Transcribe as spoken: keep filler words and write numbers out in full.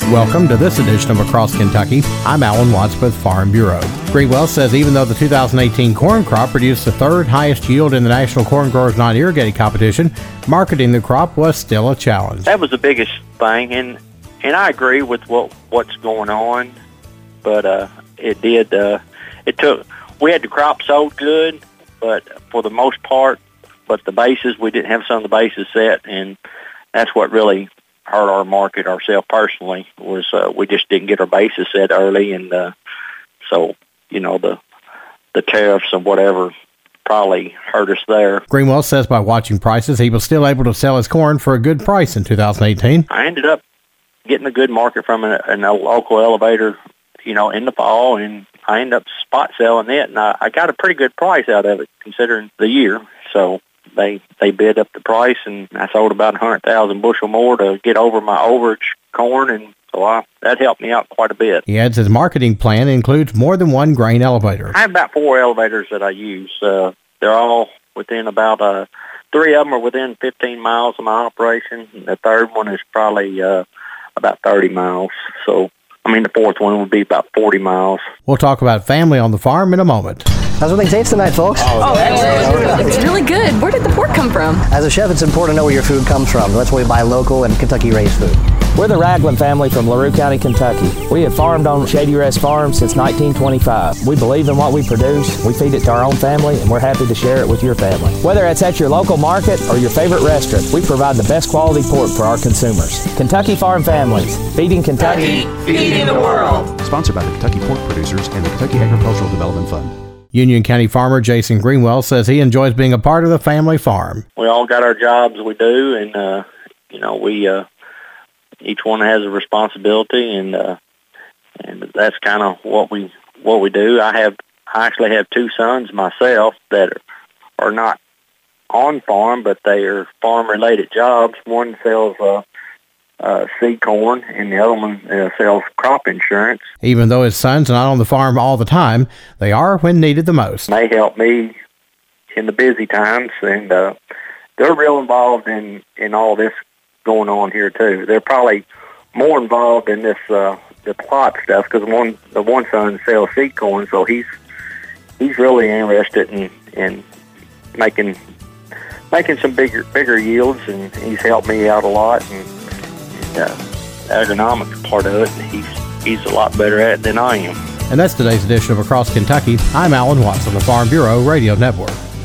Welcome to this edition of Across Kentucky. I'm Alan Watts with Farm Bureau. Greenwell says even though the two thousand eighteen corn crop produced the third highest yield in the National Corn Growers Non-Irrigated Competition, marketing the crop was still a challenge. That was the biggest thing, and and I agree with what what's going on, but uh, it did. Uh, it took. We had the crop sold good, but for the most part, but the bases we didn't have some of the bases set, and that's what really hurt our market ourselves personally. Was uh, we just didn't get our bases set early, and uh, so you know the the tariffs and whatever probably hurt us there. Greenwell says by watching prices, he was still able to sell his corn for a good price in two thousand eighteen. I ended up getting a good market from a, a local elevator, you know, in the fall, and I ended up spot selling it, and I, I got a pretty good price out of it considering the year. So they they bid up the price, and I sold about one hundred thousand bushel more to get over my overage corn, and so I, that helped me out quite a bit. He adds his marketing plan includes more than one grain elevator. I have about four elevators that I use. Uh, they're all within about, uh, three of them are within fifteen miles of my operation, and the third one is probably uh, about thirty miles. So, I mean, the fourth one would be about forty miles. We'll talk about family on the farm in a moment. How's everything taste tonight, folks? Oh, excellent. It's really good. Where did the pork come from? As a chef, it's important to know where your food comes from. That's why we buy local and Kentucky-raised food. We're the Ragland family from LaRue County, Kentucky. We have farmed on Shady Rest Farm since nineteen twenty-five. We believe in what we produce, we feed it to our own family, and we're happy to share it with your family. Whether it's at your local market or your favorite restaurant, we provide the best quality pork for our consumers. Kentucky Farm Families, feeding Kentucky, feeding the world. Sponsored by the Kentucky Pork Producers and the Kentucky Agricultural Development Fund. Union County farmer Jason Greenwell says he enjoys being a part of the family farm. We all got our jobs we do, and, uh, you know, we... Uh, Each one has a responsibility, and uh, and that's kind of what we what we do. I have I actually have two sons myself that are not on farm, but they are farm related jobs. One sells uh, uh, seed corn, and the other one uh, sells crop insurance. Even though his sons are not on the farm all the time, they are when needed the most. They help me in the busy times, and uh, they're real involved in in all this going on here too. They're probably more involved in this uh, the plot stuff because one the one son sells seed corn, so he's he's really interested in in making making some bigger bigger yields, and he's helped me out a lot. And, and uh, the agronomic part of it, he's he's a lot better at it than I am. And that's today's edition of Across Kentucky. I'm Alan Watts on the Farm Bureau Radio Network.